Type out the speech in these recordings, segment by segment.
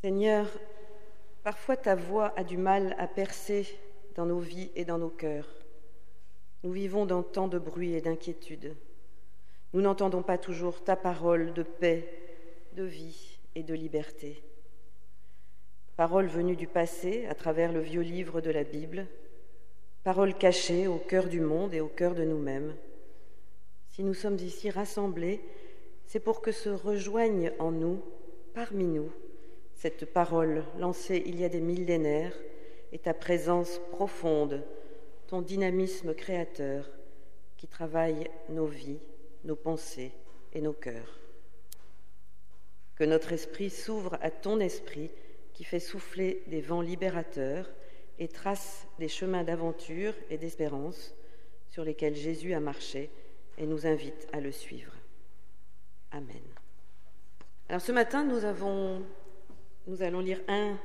Seigneur, parfois ta voix a du mal à percer dans nos vies et dans nos cœurs. Nous vivons dans tant de bruit et d'inquiétude. Nous n'entendons pas toujours ta parole de paix, de vie et de liberté. Parole venue du passé à travers le vieux livre de la Bible, parole cachée au cœur du monde et au cœur de nous-mêmes. Si nous sommes ici rassemblés, c'est pour que se rejoigne en nous, parmi nous, cette parole lancée il y a des millénaires et ta présence profonde, ton dynamisme créateur qui travaille nos vies, nos pensées et nos cœurs. Que notre esprit s'ouvre à ton esprit qui fait souffler des vents libérateurs et trace des chemins d'aventure et d'espérance sur lesquels Jésus a marché et nous invite à le suivre. Amen. Alors ce matin, nous allons lire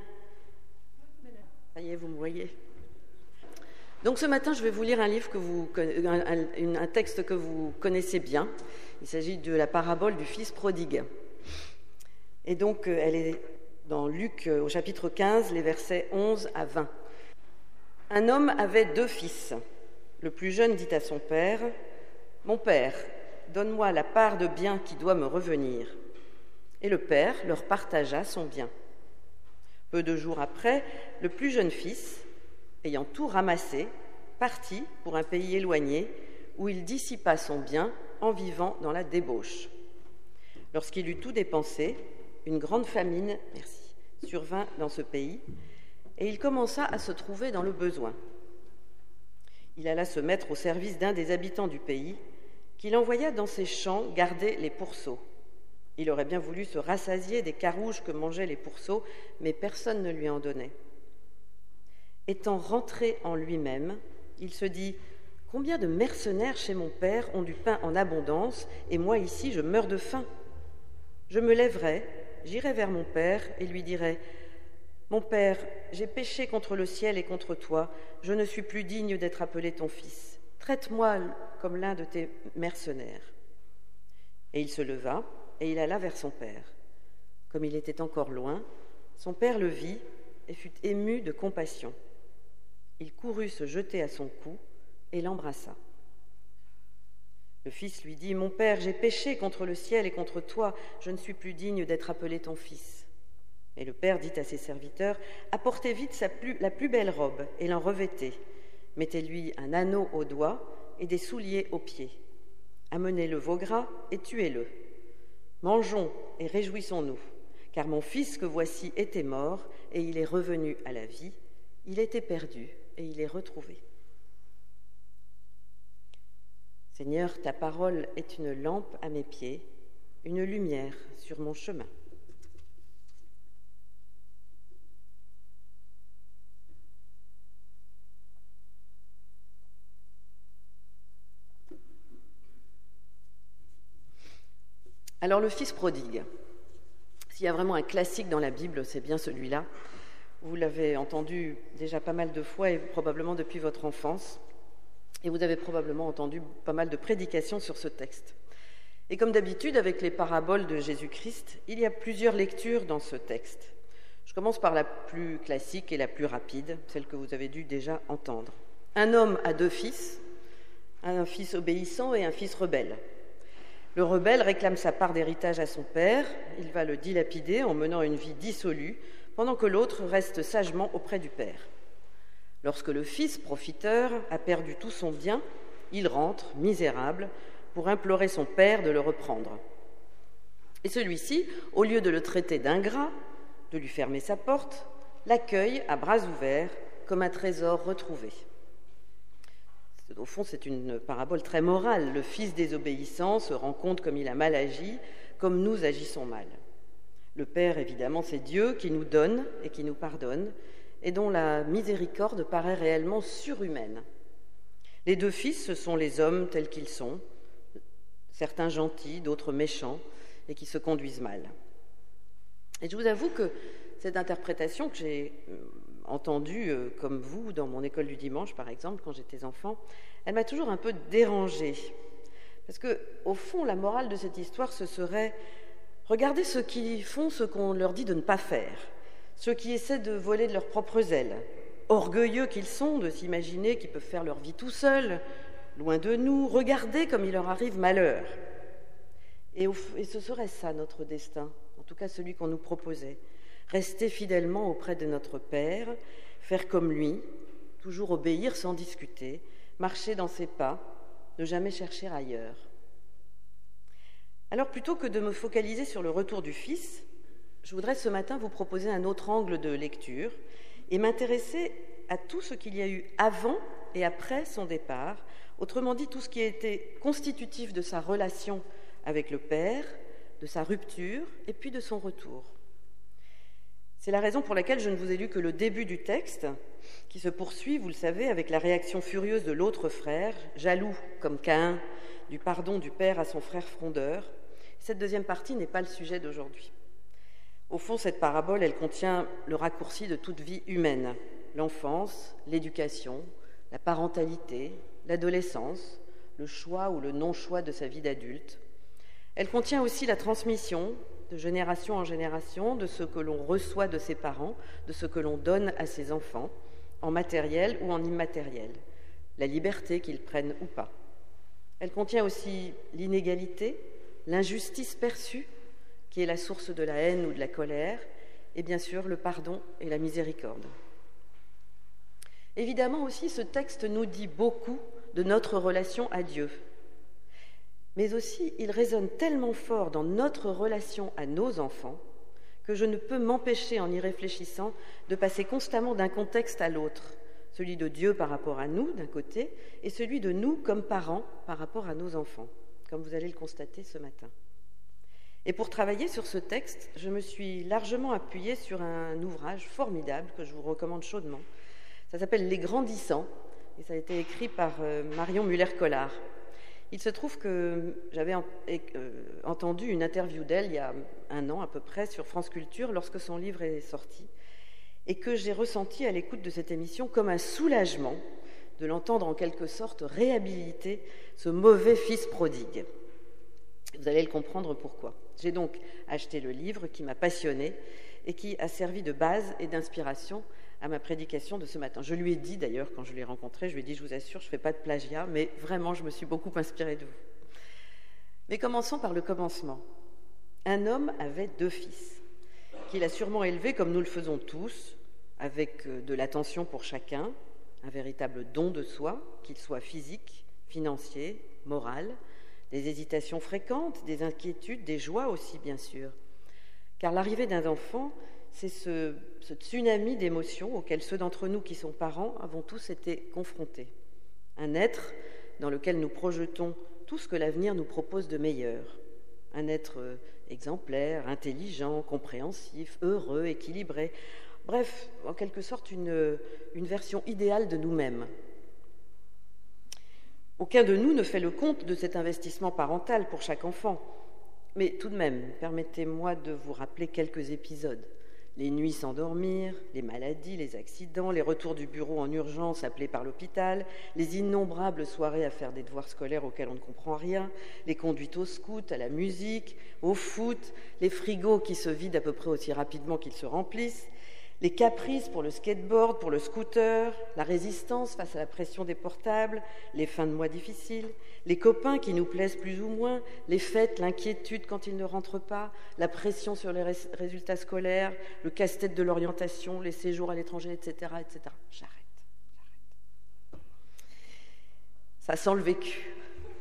Ça y est, vous me voyez. Donc ce matin, je vais vous lire un livre un texte que vous connaissez bien. Il s'agit de la parabole du fils prodigue. Et donc, elle est dans Luc au chapitre 15, les versets 11 à 20. Un homme avait 2 fils. Le plus jeune dit à son père : « Mon père, donne-moi la part de bien qui doit me revenir. » Et le père leur partagea son bien. Peu de jours après, le plus jeune fils, ayant tout ramassé, partit pour un pays éloigné où il dissipa son bien en vivant dans la débauche. Lorsqu'il eut tout dépensé, une grande famine survint dans ce pays et il commença à se trouver dans le besoin. Il alla se mettre au service d'un des habitants du pays qu'il envoya dans ses champs garder les pourceaux. Il aurait bien voulu se rassasier des carouges que mangeaient les pourceaux, mais personne ne lui en donnait. Étant rentré en lui-même, il se dit : « Combien de mercenaires chez mon père ont du pain en abondance, et moi ici je meurs de faim. Je me lèverai, j'irai vers mon père et lui dirai : Mon père, j'ai péché contre le ciel et contre toi, je ne suis plus digne d'être appelé ton fils. Traite-moi comme l'un de tes mercenaires. » Et il se leva et il alla vers son père. Comme il était encore loin, son père le vit et fut ému de compassion. Il courut se jeter à son cou et l'embrassa. Le fils lui dit : « Mon père, j'ai péché contre le ciel et contre toi, je ne suis plus digne d'être appelé ton fils. » Et le père dit à ses serviteurs : « Apportez vite la plus belle robe et l'en revêtez. Mettez-lui un anneau au doigt et des souliers aux pieds. Amenez le veau gras et tuez-le. Mangeons et réjouissons-nous, car mon fils que voici était mort et il est revenu à la vie. Il était perdu et il est retrouvé. » Seigneur, ta parole est une lampe à mes pieds, une lumière sur mon chemin. Alors le fils prodigue, s'il y a vraiment un classique dans la Bible, c'est bien celui-là. Vous l'avez entendu déjà pas mal de fois et probablement depuis votre enfance. Et vous avez probablement entendu pas mal de prédications sur ce texte. Et comme d'habitude, avec les paraboles de Jésus-Christ, il y a plusieurs lectures dans ce texte. Je commence par la plus classique et la plus rapide, celle que vous avez dû déjà entendre. Un homme a 2 fils, un fils obéissant et un fils rebelle. Le rebelle réclame sa part d'héritage à son père, il va le dilapider en menant une vie dissolue, pendant que l'autre reste sagement auprès du père. Lorsque le fils profiteur a perdu tout son bien, il rentre, misérable, pour implorer son père de le reprendre. Et celui-ci, au lieu de le traiter d'ingrat, de lui fermer sa porte, l'accueille à bras ouverts comme un trésor retrouvé. Au fond, c'est une parabole très morale. Le fils désobéissant se rend compte comme il a mal agi, comme nous agissons mal. Le Père, évidemment, c'est Dieu qui nous donne et qui nous pardonne, et dont la miséricorde paraît réellement surhumaine. Les 2 fils, ce sont les hommes tels qu'ils sont, certains gentils, d'autres méchants, et qui se conduisent mal. Et je vous avoue que cette interprétation que j'ai entendue, comme vous, dans mon école du dimanche, par exemple, quand j'étais enfant, elle m'a toujours un peu dérangée. Parce que, au fond, la morale de cette histoire, ce serait: regardez ceux qui font ce qu'on leur dit de ne pas faire. ceux qui essaient de voler de leurs propres ailes, orgueilleux qu'ils sont de s'imaginer qu'ils peuvent faire leur vie tout seuls, loin de nous, regarder comme il leur arrive malheur. Et ce serait ça notre destin, en tout cas celui qu'on nous proposait. Rester fidèlement auprès de notre Père, faire comme lui, toujours obéir sans discuter, marcher dans ses pas, ne jamais chercher ailleurs. Alors plutôt que de me focaliser sur le retour du Fils, je voudrais ce matin vous proposer un autre angle de lecture et m'intéresser à tout ce qu'il y a eu avant et après son départ, autrement dit tout ce qui a été constitutif de sa relation avec le Père, de sa rupture et puis de son retour. C'est la raison pour laquelle je ne vous ai lu que le début du texte, qui se poursuit, vous le savez, avec la réaction furieuse de l'autre frère, jaloux comme Caïn, du pardon du père à son frère frondeur. Cette deuxième partie n'est pas le sujet d'aujourd'hui. Au fond, cette parabole, elle contient le raccourci de toute vie humaine, l'enfance, l'éducation, la parentalité, l'adolescence, le choix ou le non-choix de sa vie d'adulte. Elle contient aussi la transmission, de génération en génération, de ce que l'on reçoit de ses parents, de ce que l'on donne à ses enfants, en matériel ou en immatériel, la liberté qu'ils prennent ou pas. Elle contient aussi l'inégalité, l'injustice perçue, qui est la source de la haine ou de la colère, et bien sûr le pardon et la miséricorde. Évidemment aussi, ce texte nous dit beaucoup de notre relation à Dieu. Mais aussi, il résonne tellement fort dans notre relation à nos enfants que je ne peux m'empêcher, en y réfléchissant, de passer constamment d'un contexte à l'autre, celui de Dieu par rapport à nous, d'un côté, et celui de nous, comme parents, par rapport à nos enfants, comme vous allez le constater ce matin. Et pour travailler sur ce texte, je me suis largement appuyée sur un ouvrage formidable que je vous recommande chaudement. Ça s'appelle « Les Grandissants » et ça a été écrit par Marion Muller-Collard. Il se trouve que j'avais entendu une interview d'elle il y a un an à peu près sur France Culture lorsque son livre est sorti et que j'ai ressenti à l'écoute de cette émission comme un soulagement de l'entendre en quelque sorte réhabiliter ce mauvais fils prodigue. Vous allez le comprendre pourquoi. J'ai donc acheté le livre qui m'a passionnée et qui a servi de base et d'inspiration à ma prédication de ce matin. Je lui ai dit d'ailleurs, quand je l'ai rencontré, je lui ai dit, je vous assure, je ne fais pas de plagiat, mais vraiment, je me suis beaucoup inspirée de vous. Mais commençons par le commencement. Un homme avait 2 fils, qu'il a sûrement élevés comme nous le faisons tous, avec de l'attention pour chacun, un véritable don de soi, qu'il soit physique, financier, moral, des hésitations fréquentes, des inquiétudes, des joies aussi, bien sûr. Car l'arrivée d'un enfant, c'est ce tsunami d'émotions auquel ceux d'entre nous qui sont parents avons tous été confrontés. Un être dans lequel nous projetons tout ce que l'avenir nous propose de meilleur. Un être exemplaire, intelligent, compréhensif, heureux, équilibré. Bref, en quelque sorte, une version idéale de nous-mêmes. Aucun de nous ne fait le compte de cet investissement parental pour chaque enfant. Mais tout de même, permettez-moi de vous rappeler quelques épisodes. Les nuits sans dormir, les maladies, les accidents, les retours du bureau en urgence appelés par l'hôpital, les innombrables soirées à faire des devoirs scolaires auxquels on ne comprend rien, les conduites au scout, à la musique, au foot, les frigos qui se vident à peu près aussi rapidement qu'ils se remplissent, les caprices pour le skateboard, pour le scooter, la résistance face à la pression des portables, les fins de mois difficiles, les copains qui nous plaisent plus ou moins, les fêtes, l'inquiétude quand ils ne rentrent pas, la pression sur les résultats scolaires, le casse-tête de l'orientation, les séjours à l'étranger, etc., etc. J'arrête. Ça sent le vécu.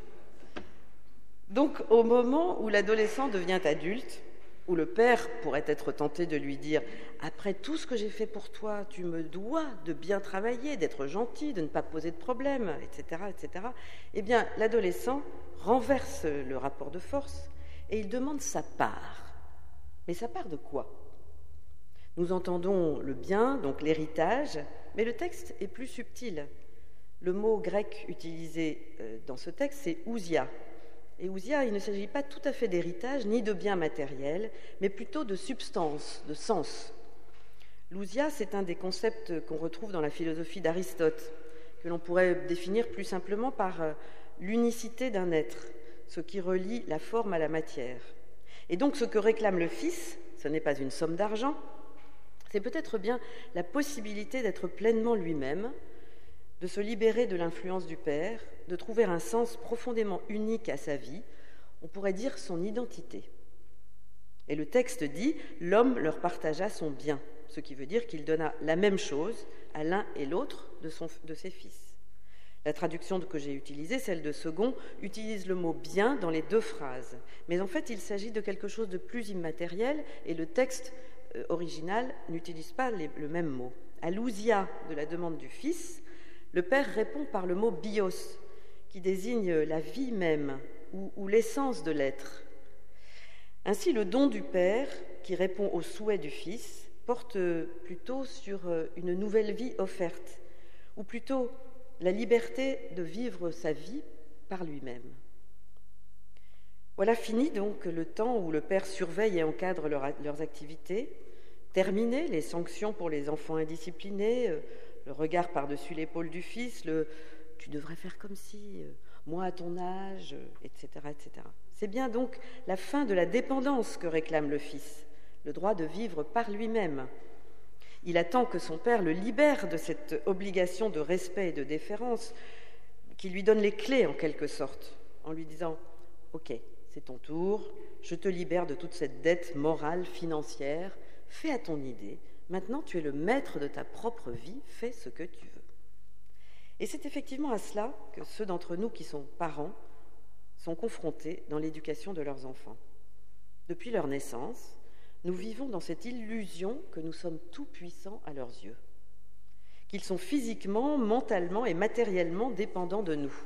Donc, au moment où l'adolescent devient adulte, où le père pourrait être tenté de lui dire « Après tout ce que j'ai fait pour toi, tu me dois de bien travailler, d'être gentil, de ne pas poser de problème, etc. etc. » Eh bien, l'adolescent renverse le rapport de force et il demande sa part. Mais sa part de quoi ? Nous entendons le bien, donc l'héritage, mais le texte est plus subtil. Le mot grec utilisé dans ce texte, c'est ousia. Et ousia, il ne s'agit pas tout à fait d'héritage ni de biens matériels, mais plutôt de substance, de sens. L'ousia, c'est un des concepts qu'on retrouve dans la philosophie d'Aristote, que l'on pourrait définir plus simplement par l'unicité d'un être, ce qui relie la forme à la matière. Et donc ce que réclame le Fils, ce n'est pas une somme d'argent, C'est peut-être bien la possibilité d'être pleinement lui-même, de se libérer de l'influence du père, de trouver un sens profondément unique à sa vie, on pourrait dire son identité. Et le texte dit « L'homme leur partagea son bien », ce qui veut dire qu'il donna la même chose à l'un et l'autre de ses fils. La traduction que j'ai utilisée, celle de Second, utilise le mot « bien » dans les deux phrases. Mais en fait, il s'agit de quelque chose de plus immatériel et le texte original n'utilise pas le même mot. À l'ousia de la demande du fils, le père répond par le mot « bios », qui désigne la vie même ou l'essence de l'être. Ainsi, le don du père, qui répond au souhait du fils, porte plutôt sur une nouvelle vie offerte, ou plutôt la liberté de vivre sa vie par lui-même. Voilà fini donc le temps où le père surveille et encadre leurs activités, terminé les sanctions pour les enfants indisciplinés, le regard par-dessus l'épaule du fils, le « tu devrais faire comme si, moi à ton âge », etc., etc. C'est bien donc la fin de la dépendance que réclame le fils, le droit de vivre par lui-même. Il attend que son père le libère de cette obligation de respect et de déférence, qui lui donne les clés en quelque sorte, en lui disant « Ok, c'est ton tour, je te libère de toute cette dette morale, financière, fais à ton idée, maintenant tu es le maître de ta propre vie, fais ce que tu veux. » Et c'est effectivement à cela que ceux d'entre nous qui sont parents sont confrontés dans l'éducation de leurs enfants. Depuis leur naissance, nous vivons dans cette illusion que nous sommes tout-puissants à leurs yeux, qu'ils sont physiquement, mentalement et matériellement dépendants de nous.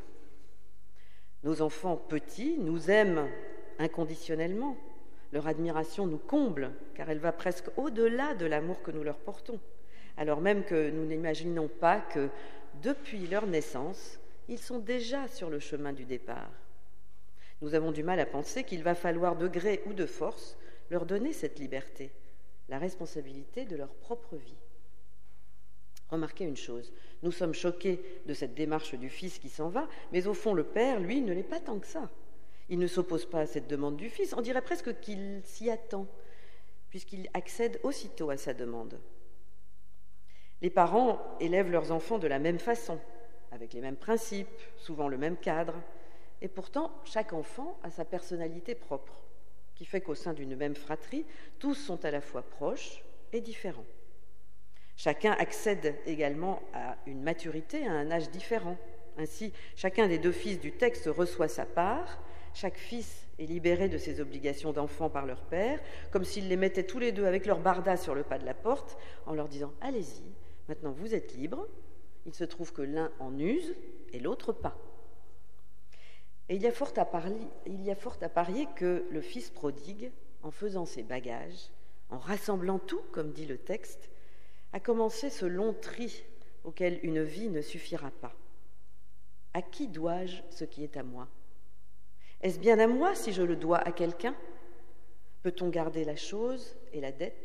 Nos enfants petits nous aiment inconditionnellement. Leur admiration nous comble, car elle va presque au-delà de l'amour que nous leur portons, alors même que nous n'imaginons pas que, depuis leur naissance, ils sont déjà sur le chemin du départ. Nous avons du mal à penser qu'il va falloir de gré ou de force leur donner cette liberté, la responsabilité de leur propre vie. Remarquez une chose, nous sommes choqués de cette démarche du fils qui s'en va, mais au fond le père, lui, ne l'est pas tant que ça. Il ne s'oppose pas à cette demande du fils, on dirait presque qu'il s'y attend, puisqu'il accède aussitôt à sa demande. Les parents élèvent leurs enfants de la même façon, avec les mêmes principes, souvent le même cadre, et pourtant chaque enfant a sa personnalité propre, qui fait qu'au sein d'une même fratrie, tous sont à la fois proches et différents. Chacun accède également à une maturité, à un âge différent. Ainsi, chacun des deux fils du texte reçoit sa part, chaque fils est libéré de ses obligations d'enfant par leur père, comme s'ils les mettaient tous les deux avec leur barda sur le pas de la porte, en leur disant « Allez-y, maintenant vous êtes libres ». Il se trouve que l'un en use et l'autre pas. Et il y a fort à parier que le fils prodigue, en faisant ses bagages, en rassemblant tout, comme dit le texte, a commencé ce long tri auquel une vie ne suffira pas. À qui dois-je ce qui est à moi ? Est-ce bien à moi si je le dois à quelqu'un ? Peut-on garder la chose et la dette ?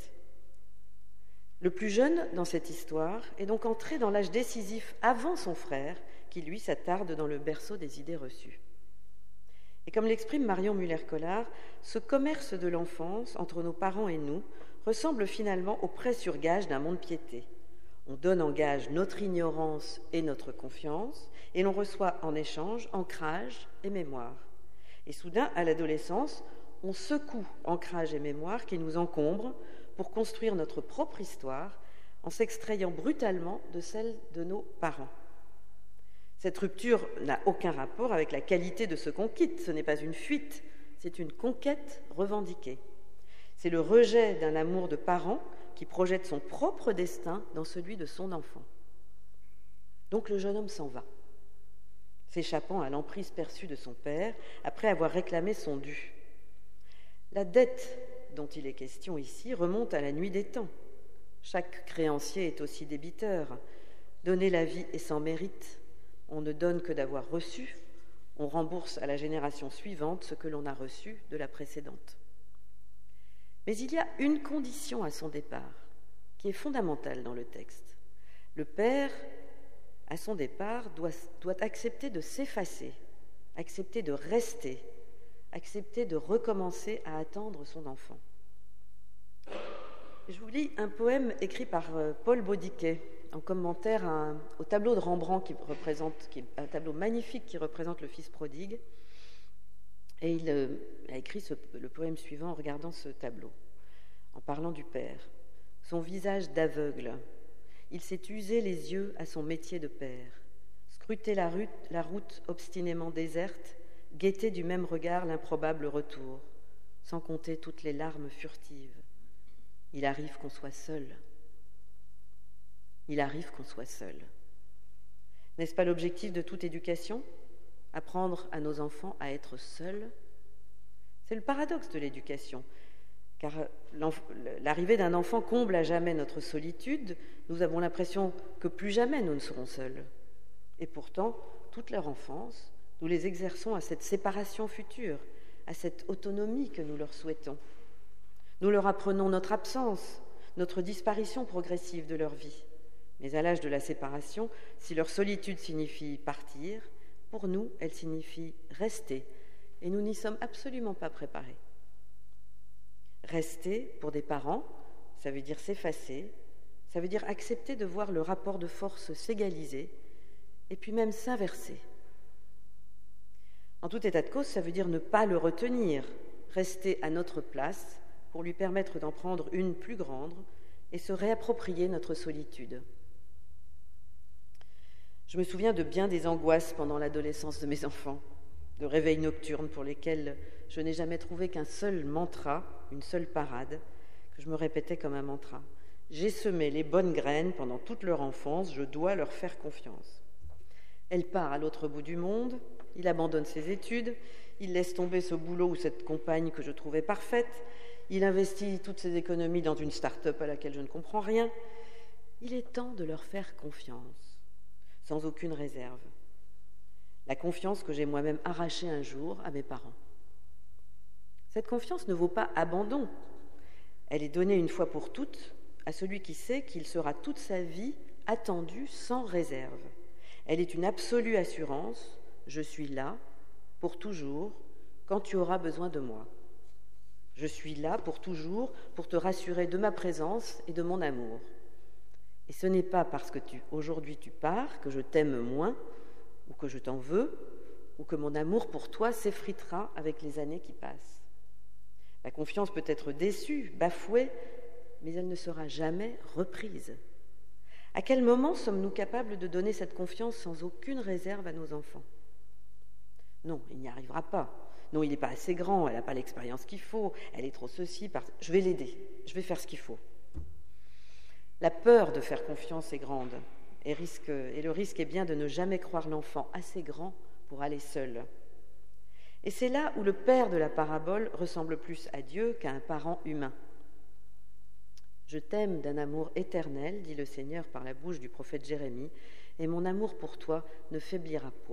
Le plus jeune dans cette histoire est donc entré dans l'âge décisif avant son frère, qui lui s'attarde dans le berceau des idées reçues. Et comme l'exprime Marion Muller-Collard, ce commerce de l'enfance entre nos parents et nous ressemble finalement au prêt sur gage d'un mont-de-piété. On donne en gage notre ignorance et notre confiance, et l'on reçoit en échange ancrage et mémoire. Et soudain, à l'adolescence, on secoue ancrage et mémoire qui nous encombrent pour construire notre propre histoire en s'extrayant brutalement de celle de nos parents. Cette rupture n'a aucun rapport avec la qualité de ce qu'on quitte, ce n'est pas une fuite, c'est une conquête revendiquée. C'est le rejet d'un amour de parent qui projette son propre destin dans celui de son enfant. Donc le jeune homme s'en va, s'échappant à l'emprise perçue de son père après avoir réclamé son dû. La dette dont il est question ici remonte à la nuit des temps. Chaque créancier est aussi débiteur. Donner la vie est sans mérite. On ne donne que d'avoir reçu. On rembourse à la génération suivante ce que l'on a reçu de la précédente. Mais il y a une condition à son départ qui est fondamentale dans le texte. Le père, à son départ, doit accepter de s'effacer, accepter de rester, accepter de recommencer à attendre son enfant. Je vous lis un poème écrit par Paul Baudiquet en commentaire au tableau de Rembrandt qui est un tableau magnifique qui représente le Fils prodigue. Et il a écrit le poème suivant en regardant ce tableau, en parlant du Père. Son visage d'aveugle, il s'est usé les yeux à son métier de père, scruté la route obstinément déserte, guetté du même regard l'improbable retour, sans compter toutes les larmes furtives. Il arrive qu'on soit seul. Il arrive qu'on soit seul. N'est-ce pas l'objectif de toute éducation ? Apprendre à nos enfants à être seuls ? C'est le paradoxe de l'éducation, car l'arrivée d'un enfant comble à jamais notre solitude. Nous avons l'impression que plus jamais nous ne serons seuls. Et pourtant, toute leur enfance, nous les exerçons à cette séparation future, à cette autonomie que nous leur souhaitons. Nous leur apprenons notre absence, notre disparition progressive de leur vie. Mais à l'âge de la séparation, si leur solitude signifie partir, pour nous, elle signifie rester, et nous n'y sommes absolument pas préparés. Rester, pour des parents, ça veut dire s'effacer, ça veut dire accepter de voir le rapport de force s'égaliser, et puis même s'inverser. En tout état de cause, ça veut dire ne pas le retenir, rester à notre place pour lui permettre d'en prendre une plus grande et se réapproprier notre solitude. Je me souviens de bien des angoisses pendant l'adolescence de mes enfants, de réveils nocturnes pour lesquels je n'ai jamais trouvé qu'un seul mantra, une seule parade, que je me répétais comme un mantra. J'ai semé les bonnes graines pendant toute leur enfance, je dois leur faire confiance. Elle part à l'autre bout du monde, il abandonne ses études, il laisse tomber ce boulot ou cette compagne que je trouvais parfaite, il investit toutes ses économies dans une start-up à laquelle je ne comprends rien. Il est temps de leur faire confiance, sans aucune réserve. La confiance que j'ai moi-même arrachée un jour à mes parents. Cette confiance ne vaut pas abandon. Elle est donnée une fois pour toutes à celui qui sait qu'il sera toute sa vie attendu sans réserve. Elle est une absolue assurance. Je suis là, pour toujours, quand tu auras besoin de moi. Je suis là pour toujours, pour te rassurer de ma présence et de mon amour. Et ce n'est pas parce que aujourd'hui tu pars que je t'aime moins, ou que je t'en veux, ou que mon amour pour toi s'effritera avec les années qui passent. La confiance peut être déçue, bafouée, mais elle ne sera jamais reprise. À quel moment sommes-nous capables de donner cette confiance sans aucune réserve à nos enfants ? Non, il n'y arrivera pas. Non, il n'est pas assez grand, elle n'a pas l'expérience qu'il faut, elle est trop ceci, je vais l'aider, je vais faire ce qu'il faut. La peur de faire confiance est grande, et le risque est bien de ne jamais croire l'enfant assez grand pour aller seul. Et c'est là où le père de la parabole ressemble plus à Dieu qu'à un parent humain. « Je t'aime d'un amour éternel, dit le Seigneur par la bouche du prophète Jérémie, et mon amour pour toi ne faiblira point. »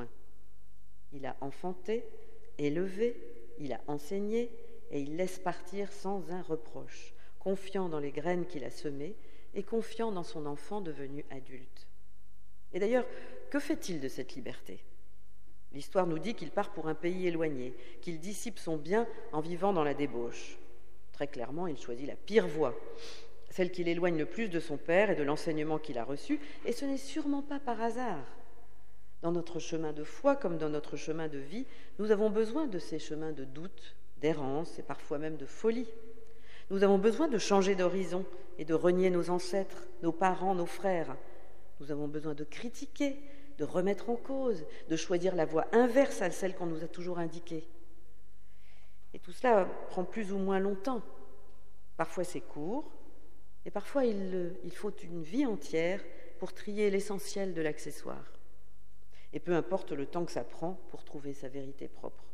Il a enfanté, élevé, il a enseigné, et il laisse partir sans un reproche, confiant dans les graines qu'il a semées et confiant dans son enfant devenu adulte. Et d'ailleurs, que fait-il de cette liberté ? L'histoire nous dit qu'il part pour un pays éloigné, qu'il dissipe son bien en vivant dans la débauche. Très clairement, il choisit la pire voie, celle qui l'éloigne le plus de son père et de l'enseignement qu'il a reçu, et ce n'est sûrement pas par hasard. Dans notre chemin de foi comme dans notre chemin de vie, nous avons besoin de ces chemins de doute, d'errance et parfois même de folie. Nous avons besoin de changer d'horizon et de renier nos ancêtres, nos parents, nos frères. Nous avons besoin de critiquer, de remettre en cause, de choisir la voie inverse à celle qu'on nous a toujours indiquée. Et tout cela prend plus ou moins longtemps. Parfois c'est court, et parfois il faut une vie entière pour trier l'essentiel de l'accessoire. Et peu importe le temps que ça prend pour trouver sa vérité propre.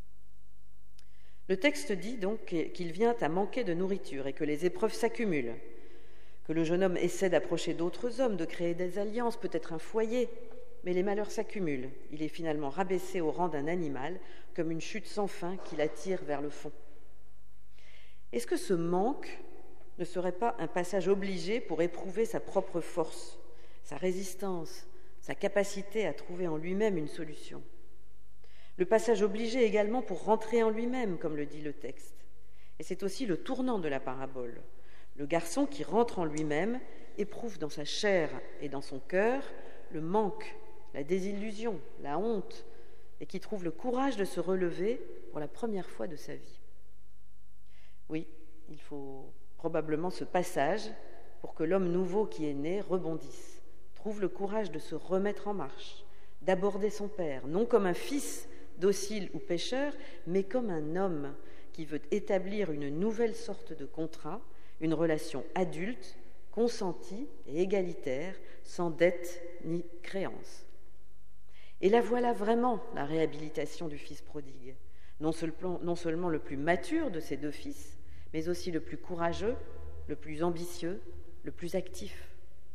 Le texte dit donc qu'il vient à manquer de nourriture et que les épreuves s'accumulent, que le jeune homme essaie d'approcher d'autres hommes, de créer des alliances, peut-être un foyer, mais les malheurs s'accumulent. Il est finalement rabaissé au rang d'un animal, comme une chute sans fin qui l'attire vers le fond. Est-ce que ce manque ne serait pas un passage obligé pour éprouver sa propre force, sa résistance, sa capacité à trouver en lui-même une solution ? Le passage obligé également pour rentrer en lui-même, comme le dit le texte. Et c'est aussi le tournant de la parabole. Le garçon qui rentre en lui-même éprouve dans sa chair et dans son cœur le manque, la désillusion, la honte, et qui trouve le courage de se relever pour la première fois de sa vie. Oui, il faut probablement ce passage pour que l'homme nouveau qui est né rebondisse, trouve le courage de se remettre en marche, d'aborder son père, non comme un fils docile ou pécheur, mais comme un homme qui veut établir une nouvelle sorte de contrat, une relation adulte, consentie et égalitaire, sans dette ni créance. Et la voilà vraiment, la réhabilitation du fils prodigue, non seulement le plus mature de ses deux fils, mais aussi le plus courageux, le plus ambitieux, le plus actif.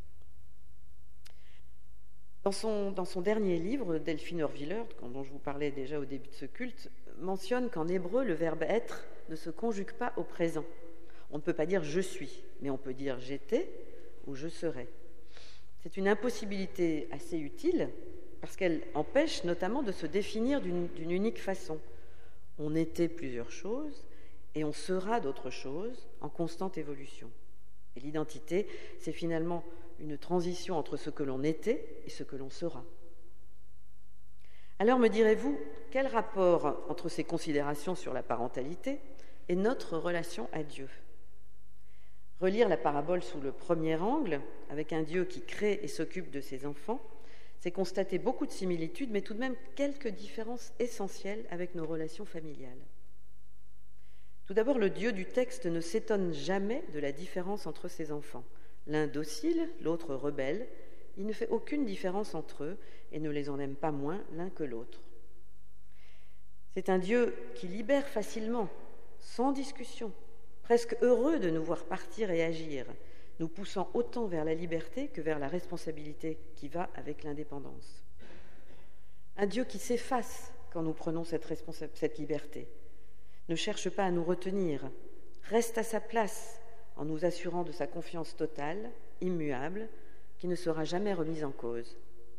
Dans son dernier livre, Delphine Hörwiller, dont je vous parlais déjà au début de ce culte, mentionne qu'en hébreu, le verbe « être » ne se conjugue pas au présent. On ne peut pas dire « je suis », mais on peut dire « j'étais » ou « je serai ». C'est une impossibilité assez utile parce qu'elle empêche notamment de se définir d'une unique façon. On était plusieurs choses et on sera d'autres choses en constante évolution. Et l'identité, c'est finalement une transition entre ce que l'on était et ce que l'on sera. Alors me direz-vous, quel rapport entre ces considérations sur la parentalité et notre relation à Dieu ? Relire la parabole sous le premier angle, avec un Dieu qui crée et s'occupe de ses enfants, c'est constater beaucoup de similitudes, mais tout de même quelques différences essentielles avec nos relations familiales. Tout d'abord, le Dieu du texte ne s'étonne jamais de la différence entre ses enfants. L'un docile, l'autre rebelle, il ne fait aucune différence entre eux et ne les en aime pas moins l'un que l'autre. C'est un Dieu qui libère facilement, sans discussion, presque heureux de nous voir partir et agir, nous poussant autant vers la liberté que vers la responsabilité qui va avec l'indépendance. Un Dieu qui s'efface quand nous prenons cette liberté, ne cherche pas à nous retenir, reste à sa place en nous assurant de sa confiance totale, immuable, qui ne sera jamais remise en cause.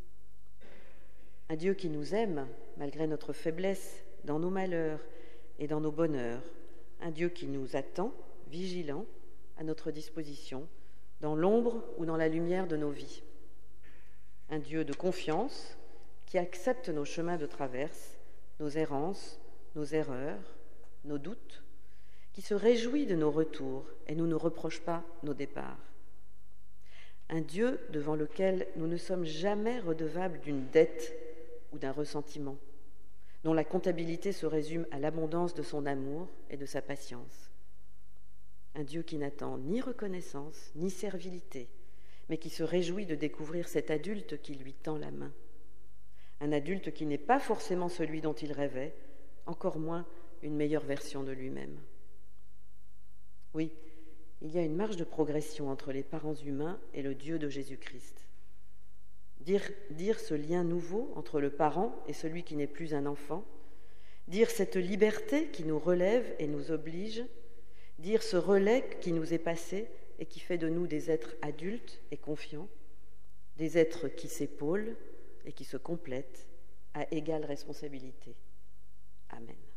Un Dieu qui nous aime malgré notre faiblesse, dans nos malheurs et dans nos bonheurs. Un Dieu qui nous attend, vigilant, à notre disposition, dans l'ombre ou dans la lumière de nos vies. Un Dieu de confiance qui accepte nos chemins de traverse, nos errances, nos erreurs, nos doutes, qui se réjouit de nos retours et ne nous reproche pas nos départs. Un Dieu devant lequel nous ne sommes jamais redevables d'une dette ou d'un ressentiment, dont la comptabilité se résume à l'abondance de son amour et de sa patience. Un Dieu qui n'attend ni reconnaissance, ni servilité, mais qui se réjouit de découvrir cet adulte qui lui tend la main. Un adulte qui n'est pas forcément celui dont il rêvait, encore moins une meilleure version de lui-même. Oui, il y a une marge de progression entre les parents humains et le Dieu de Jésus-Christ. Dire ce lien nouveau entre le parent et celui qui n'est plus un enfant, dire cette liberté qui nous relève et nous oblige, dire ce relais qui nous est passé et qui fait de nous des êtres adultes et confiants, des êtres qui s'épaulent et qui se complètent à égale responsabilité. Amen.